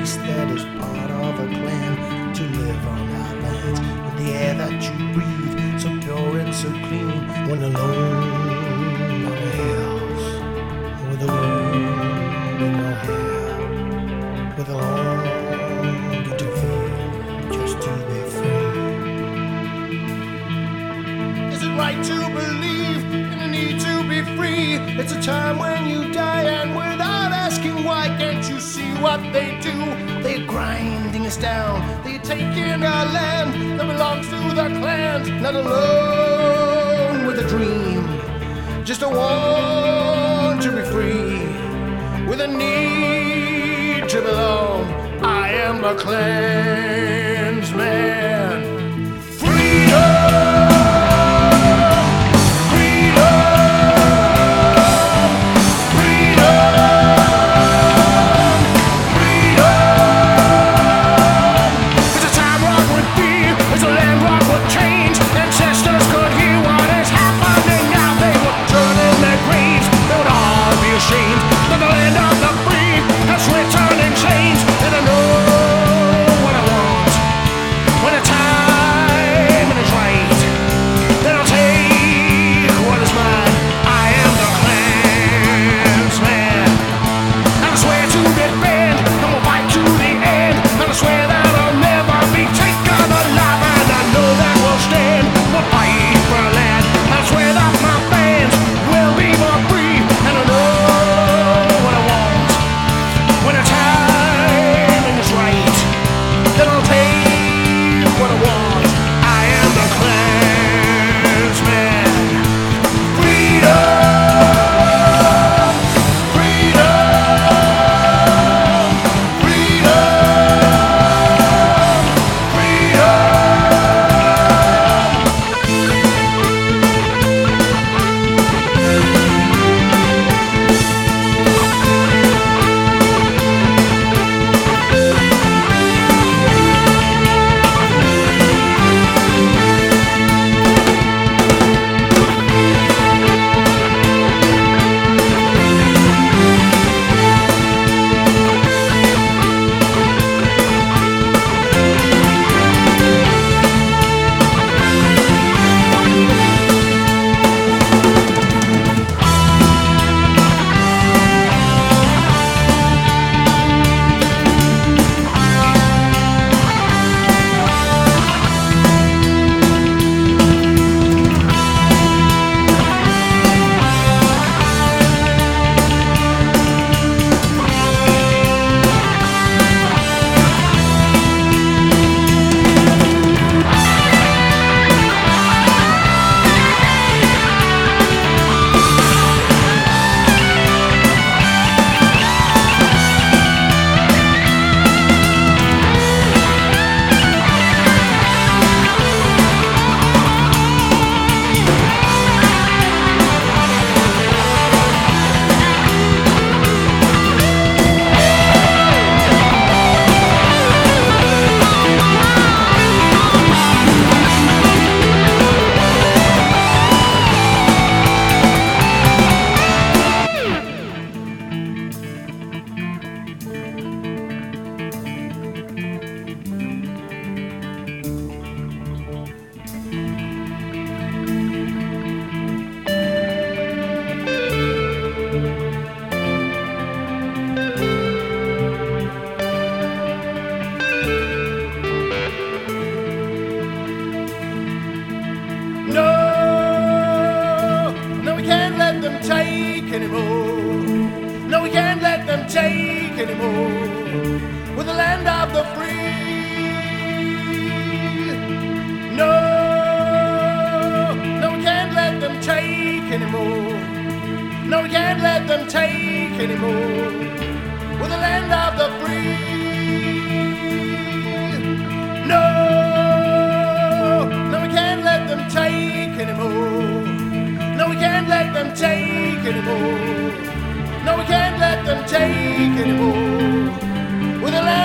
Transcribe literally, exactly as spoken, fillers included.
race that is part of a clan to live on our lands. With the air that you breathe, so pure and so clean, when alone on the hills, with a wind in your hair, with a longing to feel, just to be free. Is it right to believe in the need to be free? It's a time when you die, and without asking why, can't you see what they do? They're grinding us down, they're taking our land that belongs to the clans. Not alone with a dream, just a want to be free, with a need to belong. I am a clansman. Freedom! Anymore. No, we can't let them take anymore. We're the land of the free. No, no, we can't let them take anymore. No, we can't let them take anymore. We're the land of the free. No, no, we can't let them take anymore. No, we can't let them take anymore. No, we can't let them take anymore. We're the land